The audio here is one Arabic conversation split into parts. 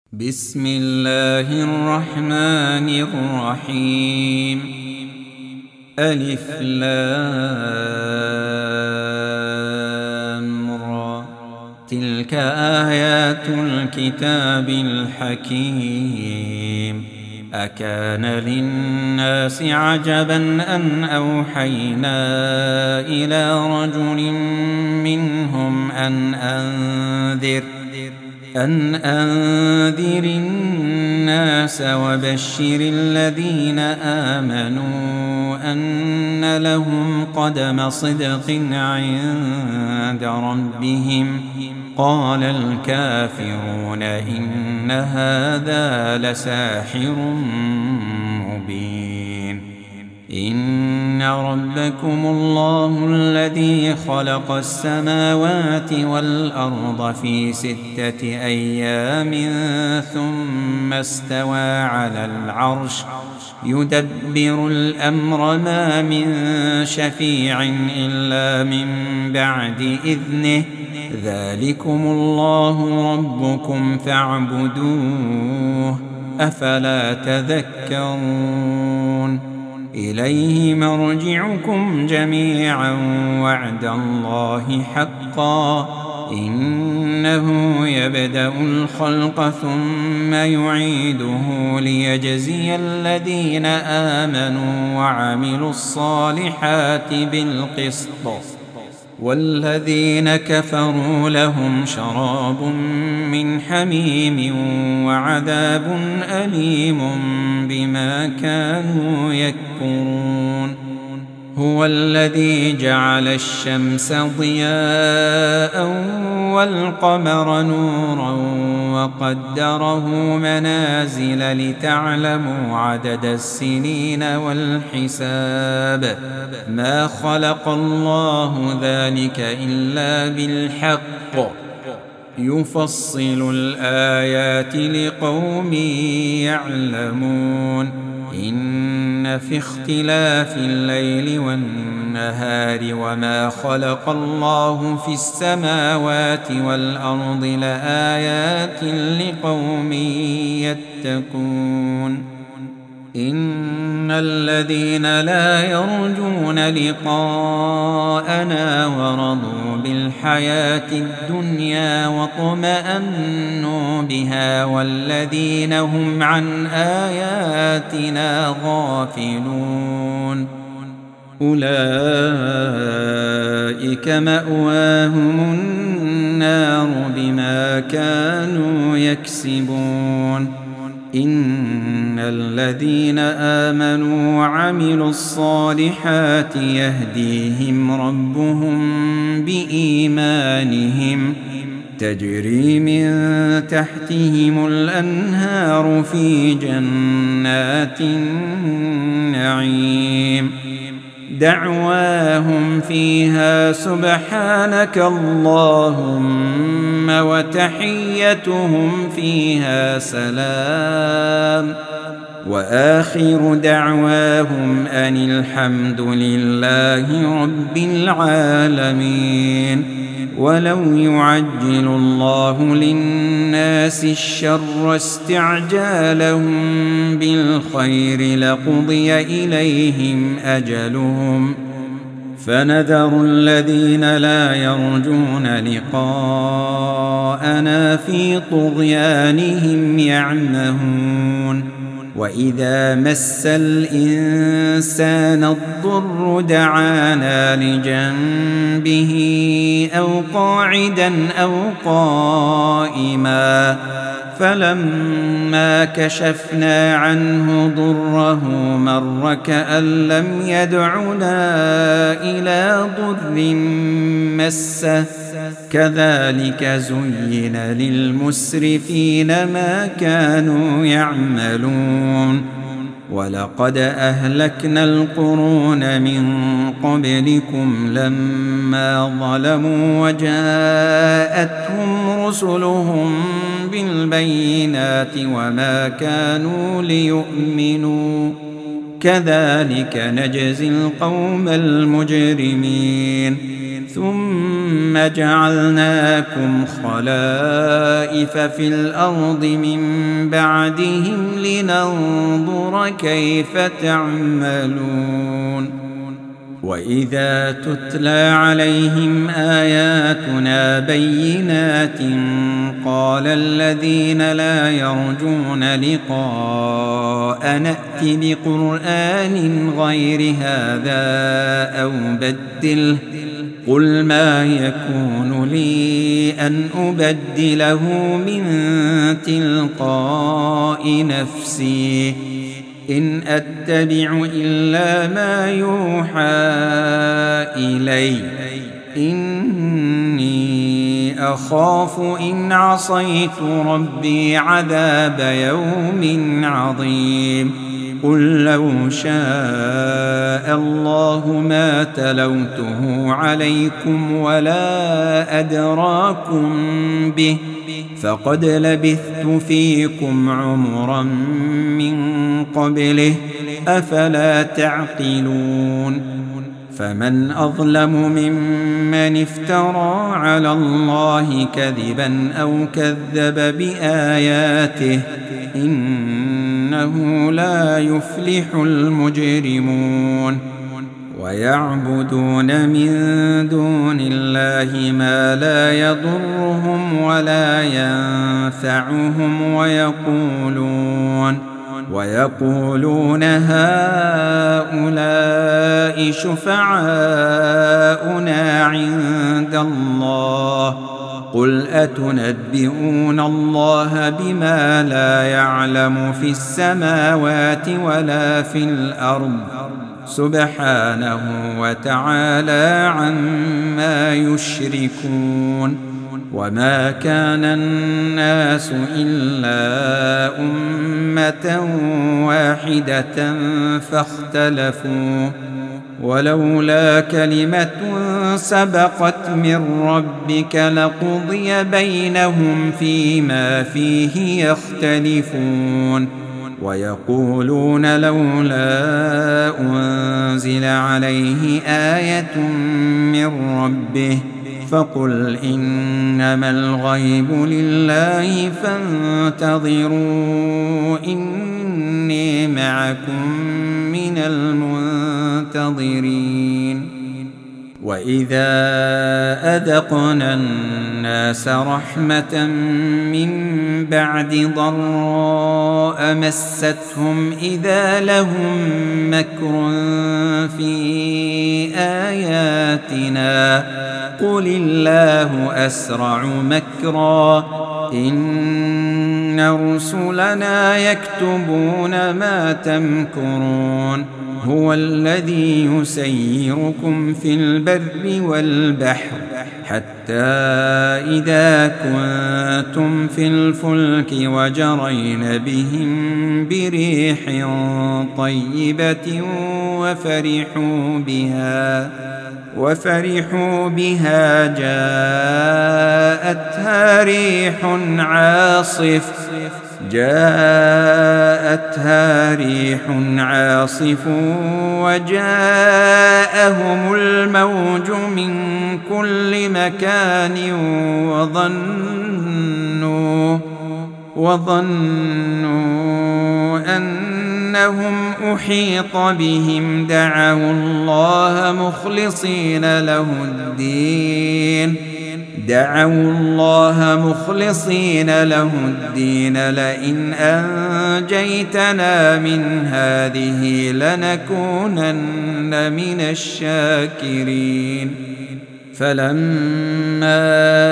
بسم الله الرحمن الرحيم. ألف لام را. تلك آيات الكتاب الحكيم. أكان للناس عجبا أن أوحينا إلى رجل منهم أن أنذر الناس وبشر الذين آمنوا أن لهم قدم صدق عند ربهم. قال الكافرون إن هذا لساحر مبين. إن ربكم الله الذي خلق السماوات والأرض في 6 أيام ثم استوى على العرش يدبر الأمر ما من شفيع إلا من بعد إذنه. ذلكم الله ربكم فاعبدوه أفلا تذكرون. إليه مرجعكم جميعا وعد الله حقا. إنه يبدأ الخلق ثم يعيده ليجزي الذين آمنوا وعملوا الصالحات بالقسط، والذين كفروا لهم شراب من حميم وعذاب أليم بما كانوا يكفرون. هو الذي جعل الشمس ضياء والقمر نورا وقدره منازل لتعلموا عدد السنين والحساب. ما خلق الله ذلك إلا بالحق يفصل الآيات لقوم يعلمون. إن في اختلاف الليل والنهار وما خلق الله في السماوات والأرض لآيات لقوم يتقون. إن الذين لا يرجون لقاءنا ورضوا بالحياة الدنيا واطمأنوا بها والذين هم عن آياتنا غافلون أولئك مأواهم النار بما كانوا يكسبون. إن الذين آمنوا وعملوا الصالحات يهديهم ربهم بإيمانهم تجري من تحتهم الأنهار في جنات النعيم. دعواهم فيها سبحانك اللهم وتحيتهم فيها سلام. وآخر دعواهم أن الحمد لله رب العالمين. ولو يعجل الله للناس الشر استعجالهم بالخير لقضي إليهم أجلهم فنذر الذين لا يرجون لقاءنا في طغيانهم يعمهون. وإذا مس الإنسان الضر دعانا لجنبه أو قاعدا أو قائما فلما كشفنا عنه ضره مر كأن لم يدعنا إلى ضر مسه. كذلك زين للمسرفين ما كانوا يعملون. ولقد أهلكنا القرون من قبلكم لما ظلموا وجاءتهم رسلهم بالبينات وما كانوا ليؤمنوا. كذلك نجزي القوم المجرمين. ثم جعلناكم خلائف في الأرض من بعدهم لننظر كيف تعملون وإذا تتلى عليهم آياتنا بينات قال الذين لا يرجون لقاء نأت بقرآن غير هذا أو بدله قل ما يكون لي أن أبدله من تلقاء نفسي إن أتبع إلا ما يوحى إلي إني أخاف إن عصيت ربي عذاب يوم عظيم قل لو شاء الله ما تلوته عليكم ولا أدراكم به فقد لبثت فيكم عمرا من قبله أفلا تعقلون فمن أظلم ممن افترى على الله كذبا أو كذب بآياته إنه لا يفلح المجرمون ويعبدون من دون الله ما لا يضرهم ولا ينفعهم ويقولون هؤلاء شفعاؤنا عند الله قل أتنبئون الله بما لا يعلم في السماوات ولا في الأرض سبحانه وتعالى عما يشركون وما كان الناس إلا أمة واحدة فاختلفوا ولولا كلمة سبقت من ربك لقضي بينهم فيما فيه يختلفون ويقولون لولا أنزل عليه آية من ربه فقل إنما الغيب لله فانتظروا إني معكم من المنتظرين وإذا أذقنا الناس رحمة من بعد ضراء مستهم إذا لهم مكر في آياتنا قل الله أسرع مكرا إن رسلنا يكتبون ما تمكرون هو الذي يسيركم في البر والبحر حتى إذا كنتم في الفلك وجرين بهم بريح طيبة وفرحوا بها جاءتها ريح عاصف وجاءهم الموج من كل مكان وظنوا أنهم أحيط بهم دعوا الله مخلصين له الدين لئن أنجيتنا من هذه لنكونن من الشاكرين فلما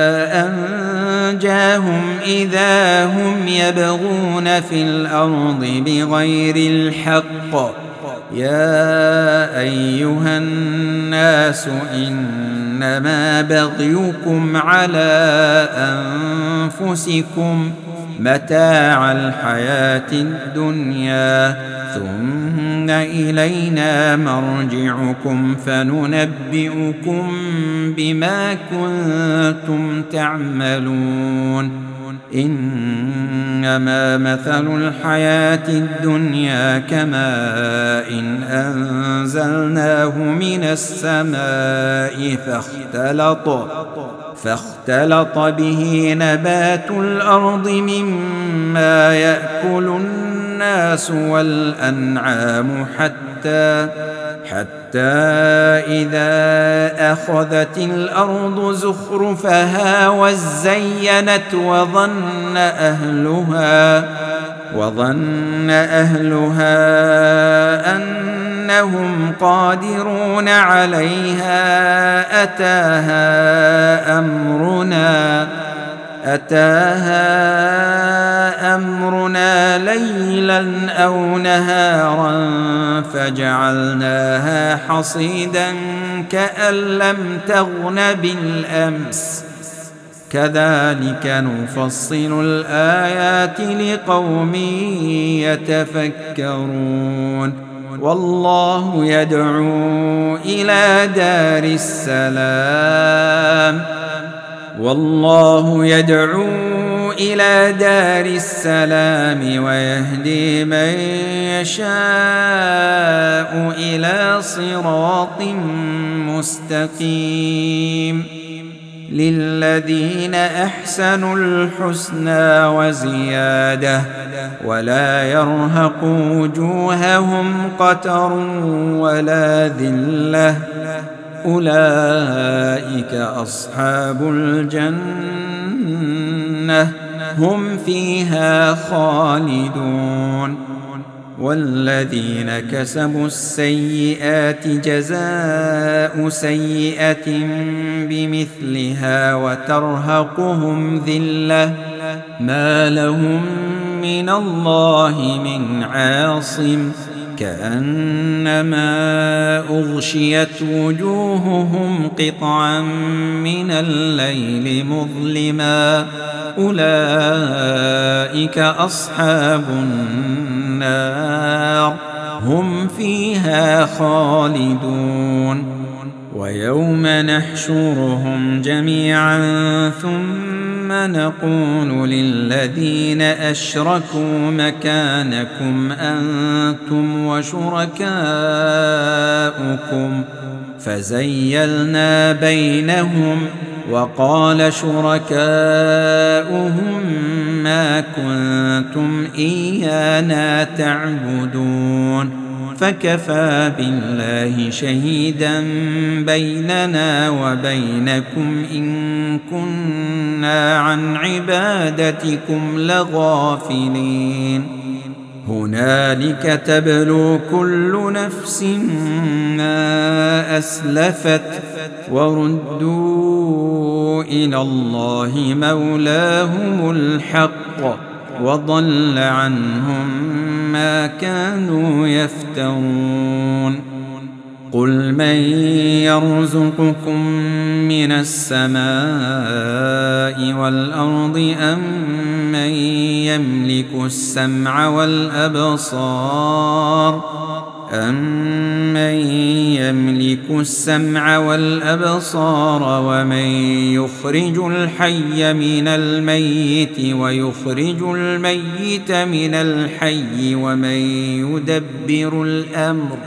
أنجاهم إذا هم يبغون في الأرض بغير الحق يا أيها الناس إنما بغيكم على أنفسكم متاع الحياة الدنيا ثم إلينا مرجعكم فننبئكم بما كنتم تعملون إنما مثل الحياة الدنيا كماء إن أنزلناه من السماء فاختلط به نبات الأرض مما يأكل الناس والأنعام حتى إذا أخذت الأرض زخرفها وزينت وظن أهلها أنهم قادرون عليها أتاها أمرنا ليلا أو نهارا فجعلناها حصيدا كأن لم تغن بالأمس كذلك نفصل الآيات لقوم يتفكرون والله يدعو إلى دار السلام ويهدي من يشاء إلى صراط مستقيم للذين أحسنوا الحسنى وزيادة ولا يرهق وجوههم قتر ولا ذلة أولئك أصحاب الجنة هم فيها خالدون والذين كسبوا السيئات جزاء سيئة بمثلها وترهقهم ذلة ما لهم من الله من عاصم كأنما أغشيت وجوههم قطعا من الليل مظلما أولئك أصحاب النار هم فيها خالدون ويوم نحشرهم جميعا ثم نقول للذين أشركوا مكانكم أنتم وشركاؤكم فزيلنا بينهم وقال شركاؤهم ما كنتم إيانا تعبدون فكفى بالله شهيدا بيننا وبينكم إن كنا عن عبادتكم لغافلين هنالك تبلو كل نفس ما أسلفت وردوا إلى الله مولاهم الحق وضل عنهم ما كانوا يفترون قل من يرزقكم من السماء والأرض أم من يملك السمع والأبصار ومن يخرج الحي من الميت ويخرج الميت من الحي ومن يدبر الأمر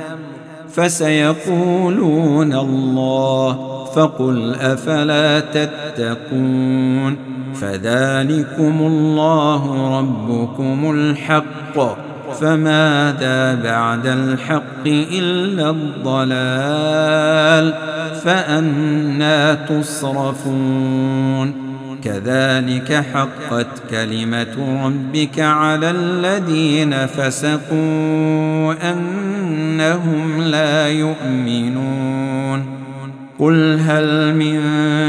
فسيقولون الله فقل أفلا تتقون فذلكم الله ربكم الحق فماذا بعد الحق إلا الضلال فأنى تصرفون كذلك حقت كلمة ربك على الذين فسقوا أنهم لا يؤمنون قل هل من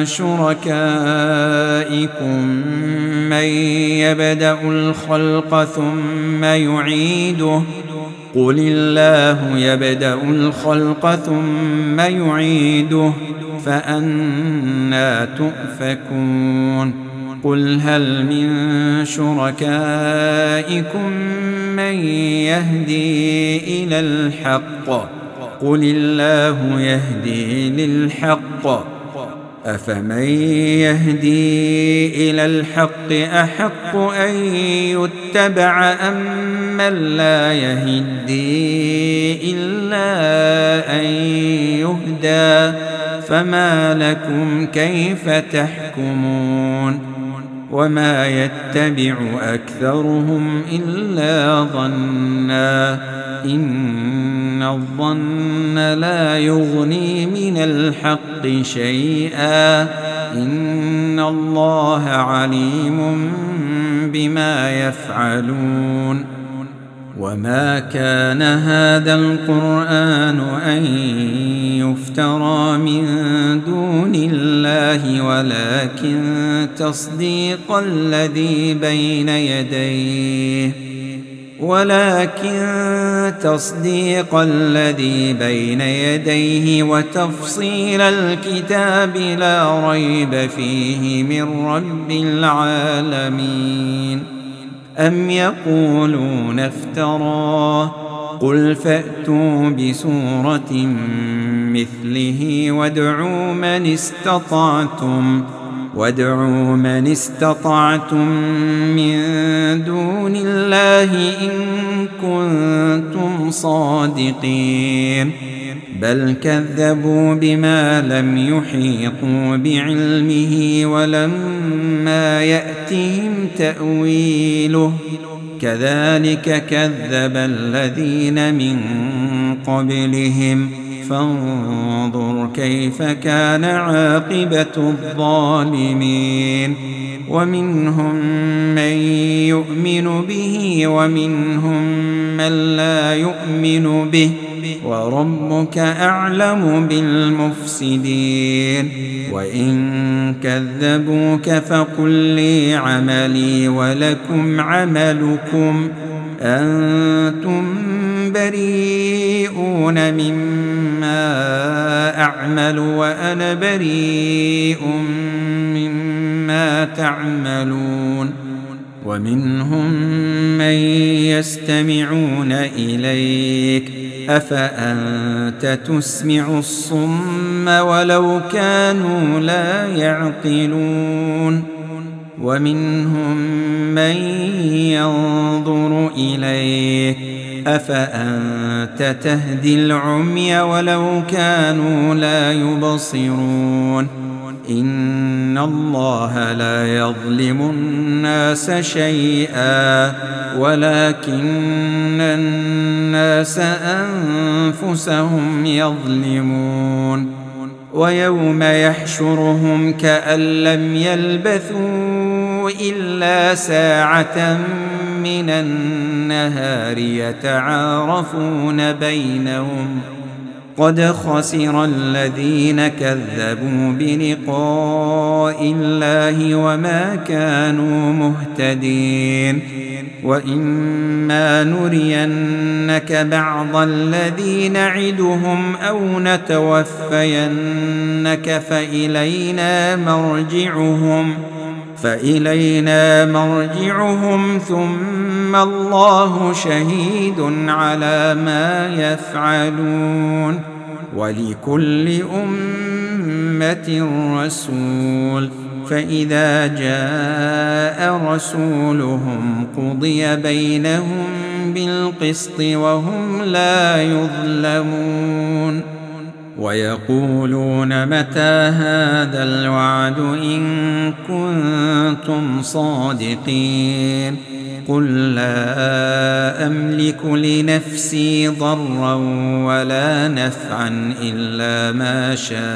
شركائكم من يبدأ الخلق ثم يعيده قل الله يبدأ الخلق ثم يعيده فأنى تؤفكون قل هل من شركائكم من يهدي إلى الحق قل الله يهدي للحق أفمن يهدي إلى الحق أحق أن يتبع أمن لا يهدي إلا أن يهدى فما لكم كيف تحكمون وما يتبع أكثرهم إلا ظنا إن الظن لا يغني من الحق شيئا إن الله عليم بما يفعلون وما كان هذا القرآن أن يفترى من دون الله ولكن تصديق الذي بين يديه وتفصيل الكتاب لا ريب فيه من رب العالمين أم يقولون افتراه قل فأتوا بسورة مثله وادعوا من استطعتم من دون الله إن كنتم صادقين بل كذبوا بما لم يحيطوا بعلمه ولما يأتهم تأويله كذلك كذب الذين من قبلهم فانظر كيف كان عاقبة الظالمين ومنهم من يؤمن به ومنهم من لا يؤمن به وربك أعلم بالمفسدين وإن كذبوك فقل لي عملي ولكم عملكم أنتم بريئون مما أعمل وأنا بريء مما تعملون ومنهم من يستمعون إليك أفأنت تسمع الصم ولو كانوا لا يعقلون ومنهم من ينظر إليك أفأنت تهدي العمي ولو كانوا لا يبصرون إن الله لا يظلم الناس شيئا ولكن الناس أنفسهم يظلمون ويوم يحشرهم كأن لم يلبثوا إلا ساعة من النهار يتعارفون بينهم قد خسر الذين كذبوا بلقاء الله وما كانوا مهتدين وإما نرينك بعض الذي نعدهم أو نتوفينك فإلينا مرجعهم ثم الله شهيد على ما يفعلون ولكل أمة رسول فإذا جاء رسولهم قضي بينهم بالقسط وهم لا يظلمون ويقولون متى هذا الوعد إن كنتم صادقين قل لا أملك لنفسي ضرا ولا نفعا إلا ما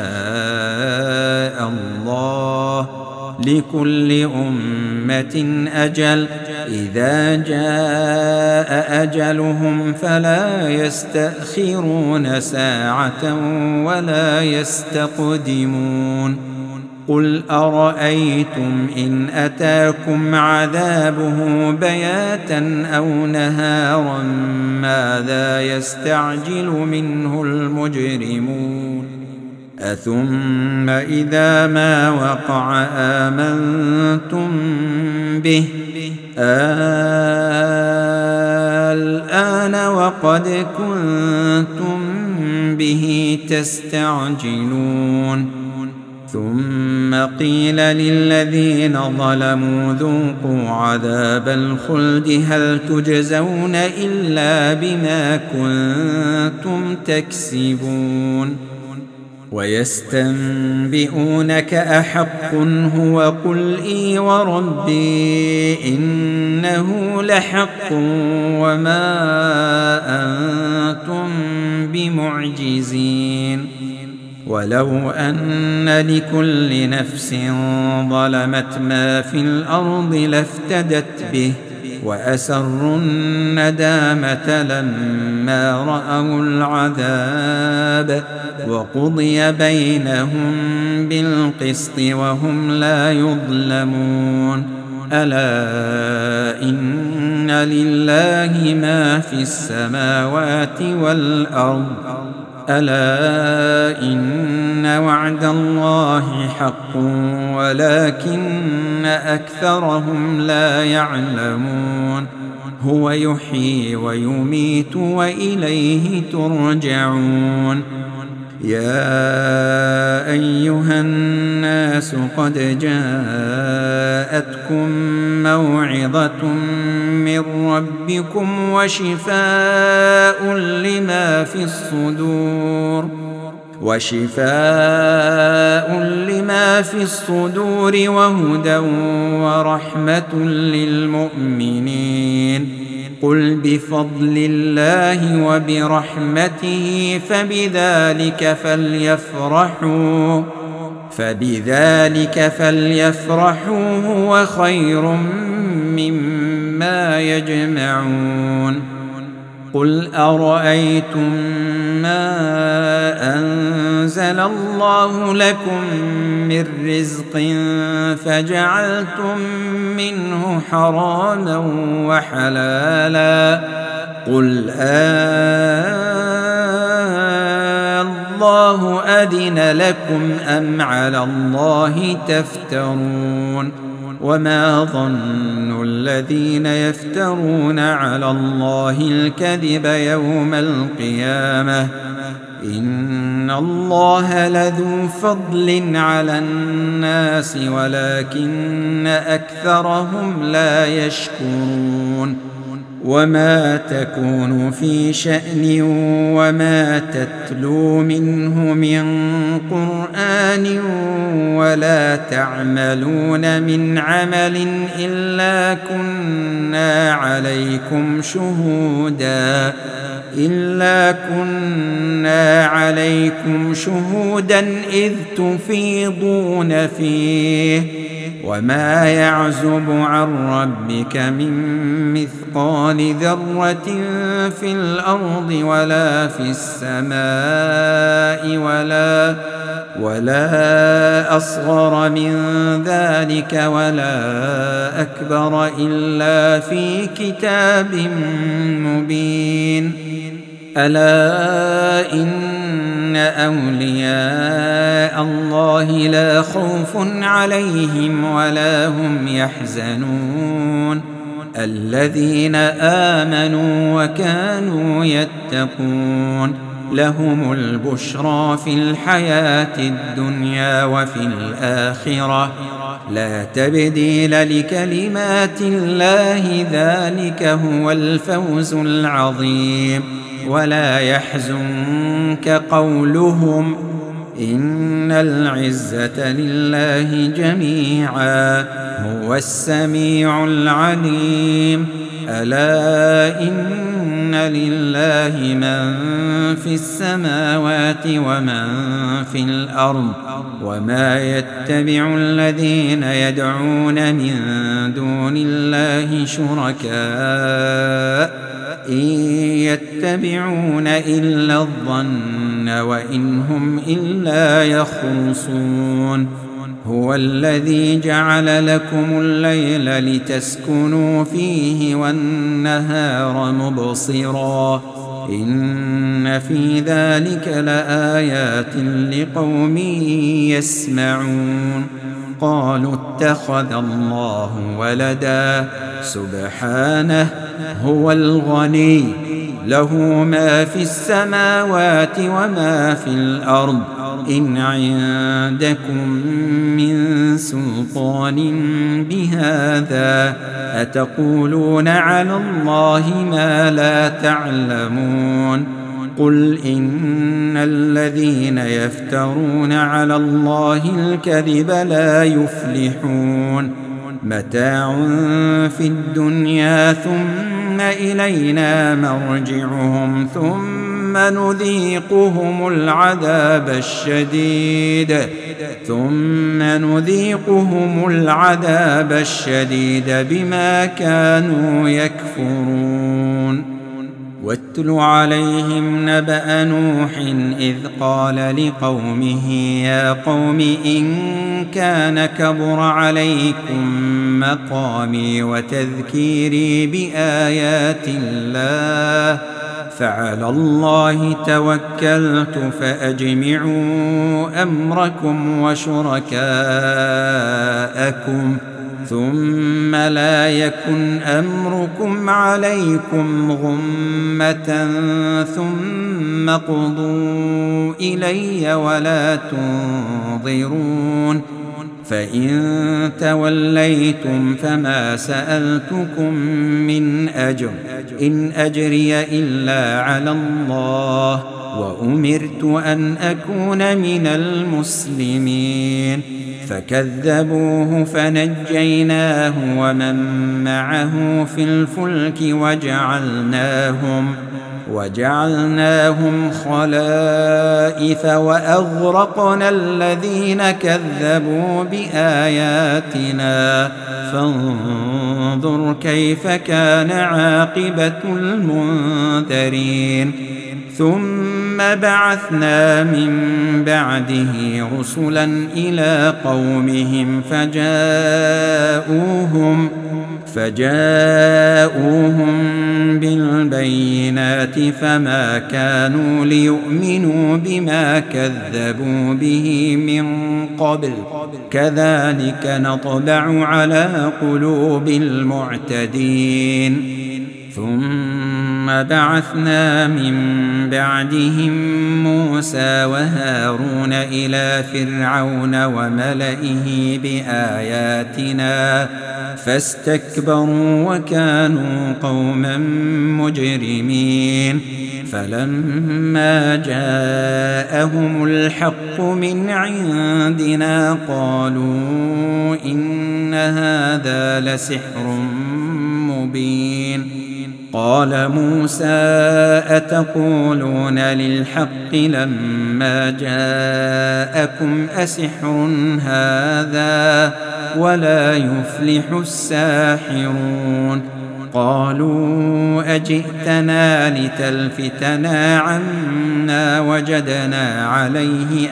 شاء الله لكل أمة أجل إذا جاء أجلهم فلا يستأخرون ساعة ولا يستقدمون قل أرأيتم إن أتاكم عذابه بياتا أو نهارا ماذا يستعجل منه المجرمون أثم إذا ما وقع آمنتم به الآن وقد كنتم به تستعجلون ثم قيل للذين ظلموا ذوقوا عذاب الخلد هل تجزون إلا بما كنتم تكسبون ويستنبئونك أحق هو قل إي وربي إنه لحق وما أنتم بمعجزين ولو أن لكل نفس ظلمت ما في الأرض لافتدت به وأسروا الندامة لما رأوا العذاب وقضي بينهم بالقسط وهم لا يظلمون ألا إن لله ما في السماوات والأرض ألا إن وعد الله حق ولكن أكثرهم لا يعلمون هو يحيي ويميت وإليه ترجعون يا أيها الناس قد جاءتكم موعظة من ربكم وشفاء لما في الصدور وهدى ورحمة للمؤمنين قل بفضل الله وبرحمته فبذلك فليفرحوا هو خير مما يجمعون قل أرأيتم ما أنزل الله لكم من رزق فجعلتم منه حراما وحلالا قل الله أذن لكم أم على الله تفترون وما ظن الذين يفترون على الله الكذب يوم القيامة إن الله لذو فضل على الناس ولكن أكثرهم لا يشكرون وما تكون في شأن وما تتلو منه من قرآن ولا تعملون من عمل إلا كنا عليكم شهودا إذ تفيضون فيه وما يعزب عن ربك من مثقال ذرة في الأرض ولا في السماء ولا أصغر من ذلك ولا أكبر إلا في كتاب مبين ألا إن أولياء الله لا خوف عليهم ولا هم يحزنون الذين آمنوا وكانوا يتقون لهم البشرى في الحياة الدنيا وفي الآخرة لا تبديل لكلمات الله ذلك هو الفوز العظيم ولا يحزنك قولهم إن العزة لله جميعا هو السميع العليم ألا إن لله من في السماوات ومن في الأرض وما يتبع الذين يدعون من دون الله شركاء إن يتبعون إلا الظن وإن هم إلا يخرصون هو الذي جعل لكم الليل لتسكنوا فيه والنهار مبصرا إن في ذلك لآيات لقوم يسمعون قالوا اتخذ الله ولدا سبحانه هو الغني له ما في السماوات وما في الأرض إن عندكم من سلطان بهذا أتقولون على الله ما لا تعلمون قل إن الذين يفترون على الله الكذب لا يفلحون متاع في الدنيا ثم إلينا مرجعهم ثم نذيقهم العذاب الشديد بما كانوا يكفرون واتل عليهم نبأ نوح إذ قال لقومه يا قوم إن كان كبر عليكم مقامي وتذكيري بآيات الله فعلى الله توكلت فأجمعوا أمركم وشركاءكم ثم لا يكن أمركم عليكم غمة ثم قضوا إلي ولا تنظرون فإن توليتم فما سألتكم من أجر إن أجري إلا على الله وأمرت أن أكون من المسلمين فكذبوه فنجيناه ومن معه في الفلك وجعلناهم خلائف وأغرقنا الذين كذبوا بآياتنا فانظر كيف كان عاقبة المنذرين ثم بعثنا من بعده رسلا إلى قومهم فجاءوهم بالبينات فما كانوا ليؤمنوا بما كذبوا به من قبل كذلك نطبع على قلوب المعتدين ثم بعثنا من بعدهم موسى وهارون إلى فرعون وملئه بآياتنا فاستكبروا وكانوا قوما مجرمين فلما جاءهم الحق من عندنا قالوا إن هذا لسحر مبين قال موسى أتقولون للحق لما جاءكم أسحر هذا ولا يفلح الساحرون قالوا أجئتنا لتلفتنا عما وجدنا عليه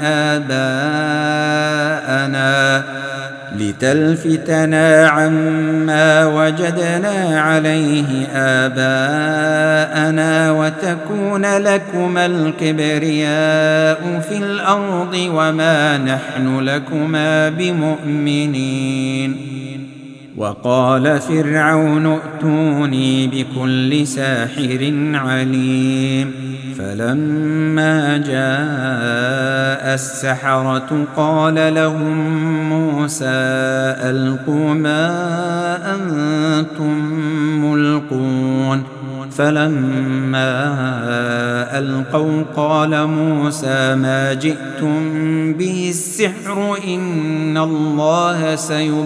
آباءنا وتكون لكما الكبرياء في الأرض وما نحن لكما بمؤمنين وقال فرعون ائتوني بكل ساحر عليم فلما جاء السحرة قال لهم موسى ألقوا ما أنتم ملقون فلما ألقوا قال موسى ما جئتم به السحر إن الله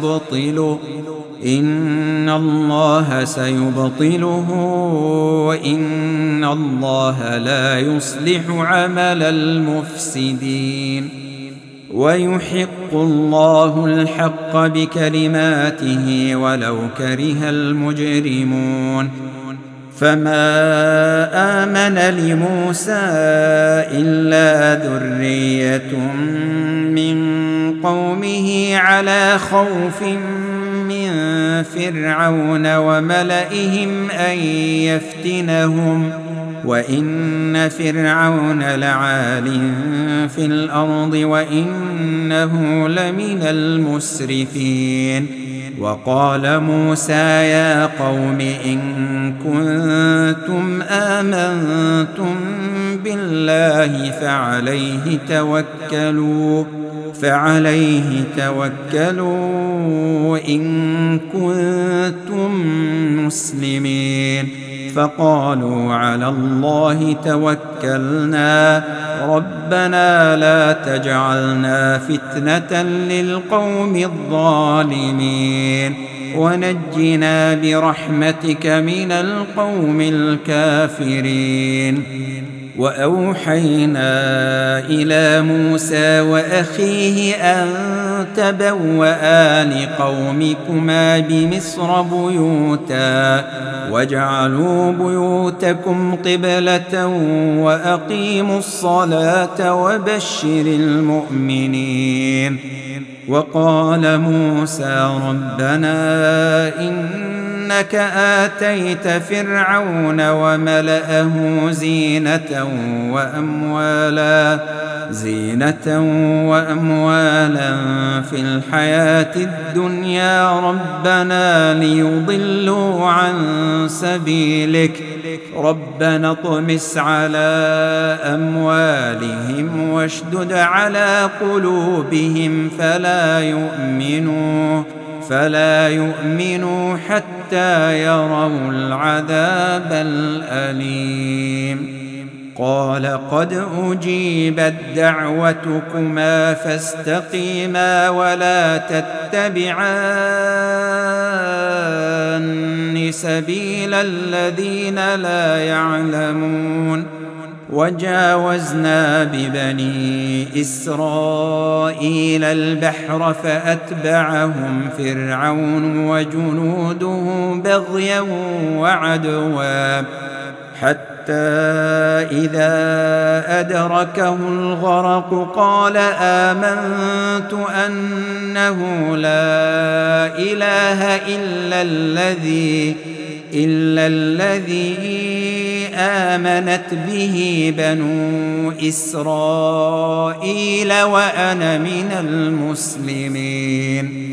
سيبطله وإن الله لا يصلح عمل المفسدين ويحق الله الحق بكلماته ولو كره المجرمون فما آمن لموسى إلا ذرية من قومه على خوف من فرعون وملئهم أن يفتنهم وإن فرعون لعال في الأرض وإنه لمن المسرفين وقال موسى يا قوم إن كنتم آمنتم بالله الله فعليه توكلوا إن كنتم مسلمين. فقالوا على الله توكلنا ربنا لا تجعلنا فتنة للقوم الظالمين ونجنا برحمتك من القوم الكافرين. وأوحينا إلى موسى وأخيه أن تبوأ لقومكما بمصر بيوتا واجعلوا بيوتكم قبلة وأقيموا الصلاة وبشر المؤمنين. وقال موسى ربنا إنك آتيت فرعون وملأه زينة وأموالا في الحياة الدنيا ربنا ليضلوا عن سبيلك ربنا اطمس على أموالهم واشدد على قلوبهم فلا يؤمنوا حتى يروا العذاب الأليم. قال قد أجيبت دعوتكما فاستقيما ولا تتبعان سبيل الذين لا يعلمون. وجاوزنا ببني إسرائيل البحر فأتبعهم فرعون وجنوده بغيا وعدوا حتى إذا أدركه الغرق قال آمنت أنه لا إله إلا الذي آمنت به بنو إسرائيل وأنا من المسلمين.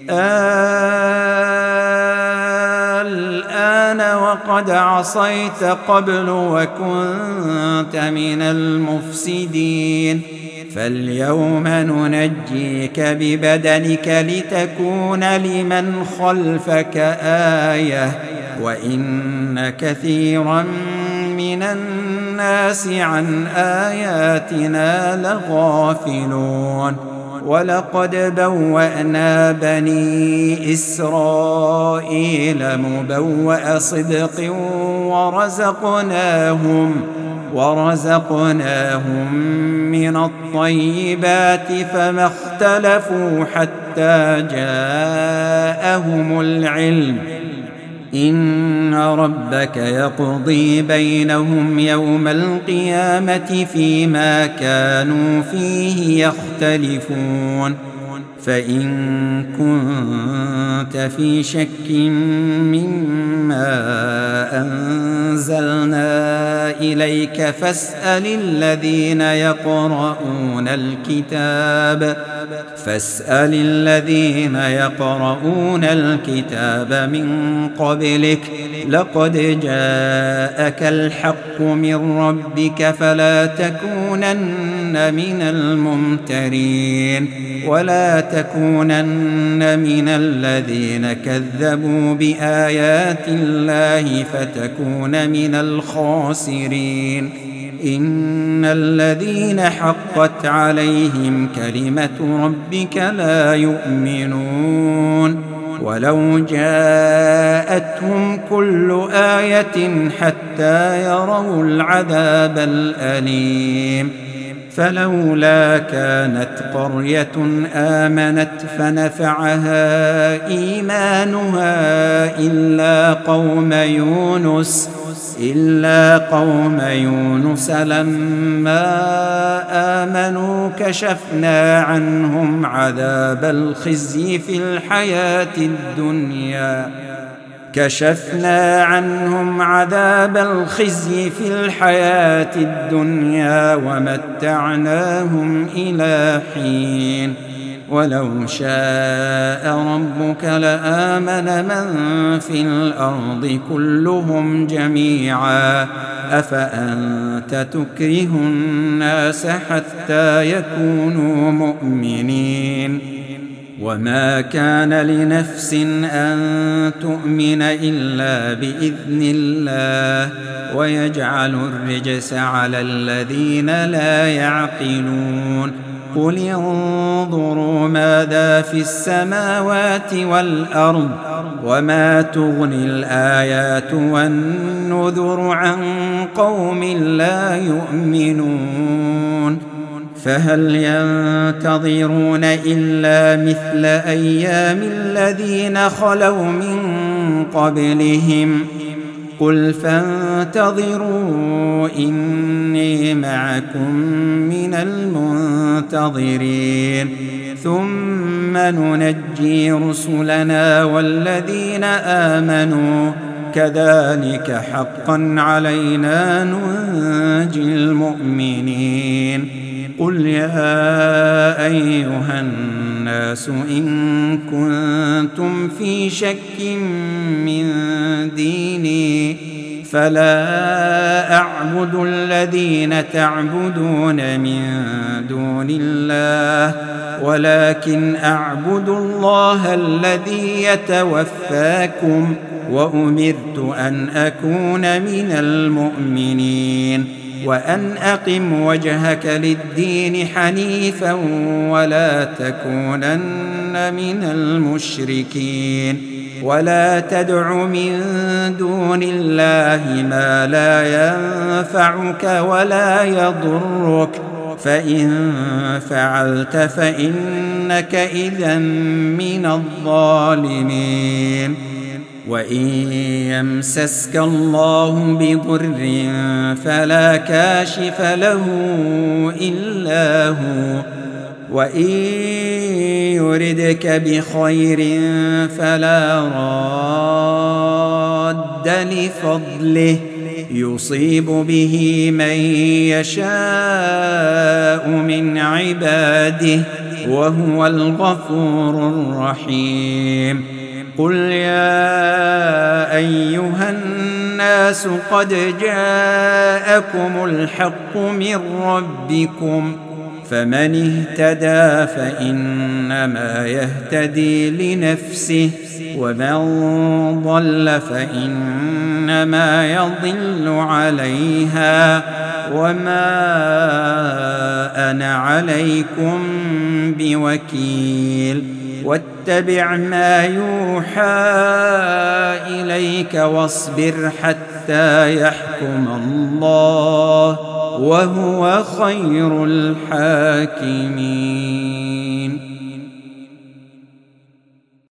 الآن وقد عصيت قبل وكنت من المفسدين فاليوم ننجيك ببدنك لتكون لمن خلفك آية وإن كثيرا من الناس عن آياتنا لغافلون. ولقد بوأنا بني إسرائيل مبوأ صدق ورزقناهم من الطيبات فما اختلفوا حتى جاءهم العلم إن ربك يقضي بينهم يوم القيامة فيما كانوا فيه يختلفون. فإن كنت في شك مما أنزلنا إليك فاسأل الذين يقرؤون الكتاب من قبلك لقد جاءك الحق من ربك فلا تكونن من الممترين ولا تكونن من الذين كذبوا بآيات الله فتكون من الخاسرين. إن الذين حقت عليهم كلمة ربك لا يؤمنون ولو جاءتهم كل آية حتى يروا العذاب الأليم. فلولا كانت قرية آمنت فنفعها إيمانها إلا قوم يونس لما آمنوا كشفنا عنهم عذاب الخزي في الحياة الدنيا ومتعناهم إلى حين ولو شاء ربك لآمن من في الأرض كلهم جميعا أفأنت تكره الناس حتى يكونوا مؤمنين وما كان لنفس أن تؤمن إلا بإذن الله ويجعل الرجس على الذين لا يعقلون قل انظروا ماذا في السماوات والأرض وما تغني الآيات والنذر عن قوم لا يؤمنون فهل ينتظرون إلا مثل أيام الذين خلوا من قبلهم قل فانتظروا إني معكم من المنتظرين ثم ننجي رسلنا والذين آمنوا كذلك حقا علينا ننجي المؤمنين قل يا أيها الناس إن كنتم في شك من ديني فلا أعبد الذين تعبدون من دون الله ولكن أعبد الله الذي يتوفاكم وأمرت أن أكون من المؤمنين وأن أقم وجهك للدين حنيفا ولا تكونن من المشركين ولا تدع من دون الله ما لا ينفعك ولا يضرك فإن فعلت فإنك إذا من الظالمين وإن يمسسك الله بضر فلا كاشف له إلا هو وإن يردك بخير فلا راد لفضله يصيب به من يشاء من عباده وهو الغفور الرحيم قل يا أيها الناس قد جاءكم الحق من ربكم فمن اهتدى فإنما يهتدي لنفسه ومن ضل فإنما يضل عليها وما أنا عليكم بوكيل واتبع ما يوحى إليك واصبر حتى يحكم الله وهو خير الحاكمين.